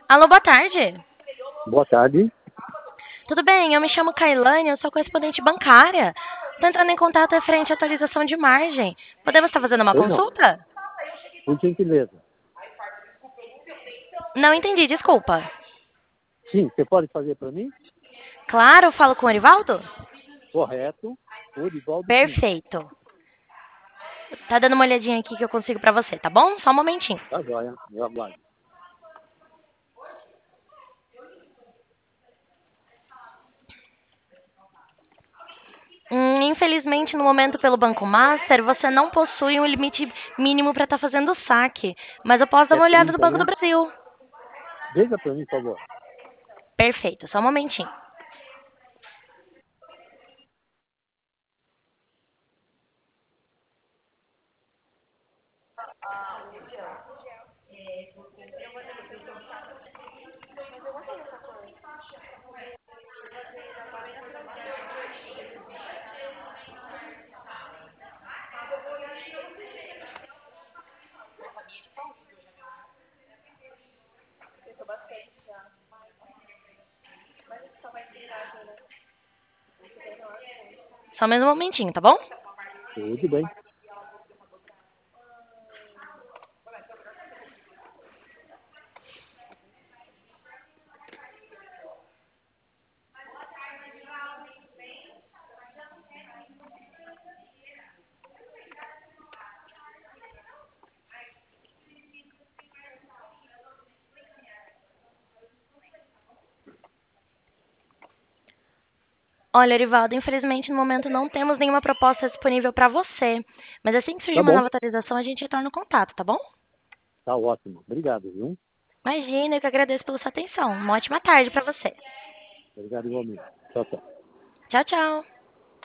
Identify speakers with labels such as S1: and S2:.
S1: Alô, boa tarde.
S2: Boa tarde.
S1: Tudo bem? Eu me chamo Kailane, eu sou correspondente bancária. Tô entrando em contato referente à atualização de margem. Podemos estar fazendo uma
S2: Pois não,
S1: consulta?
S2: por gentileza.
S1: Não entendi, desculpa.
S2: Sim, você pode fazer para mim?
S1: Claro, falo com o Erivaldo?
S2: Correto. Orivaldo Pinto.
S1: Perfeito. Tá dando uma olhadinha aqui que eu consigo pra você, tá bom? Só um momentinho.
S2: Tá joia, eu aguardo.
S1: Infelizmente, no momento pelo Banco Master, você não possui um limite mínimo para estar fazendo o saque. Mas eu posso dar
S2: É
S1: uma olhada no
S2: 30,
S1: Banco do
S2: né?
S1: Brasil.
S2: Veja para mim, por favor.
S1: Perfeito, só um momentinho. Só mais um momentinho, tá bom?
S2: Tudo bem.
S1: Olha, Erivaldo, infelizmente no momento não temos nenhuma proposta disponível para você. Mas assim que surgir
S2: Tá
S1: uma
S2: bom.
S1: nova atualização, a gente retorna o contato, tá bom?
S2: Tá ótimo. Obrigado, viu?
S1: Imagina, eu que agradeço pela sua atenção. Uma ótima tarde para você.
S2: Obrigado igualmente. Tchau, tchau.
S1: Tchau, tchau.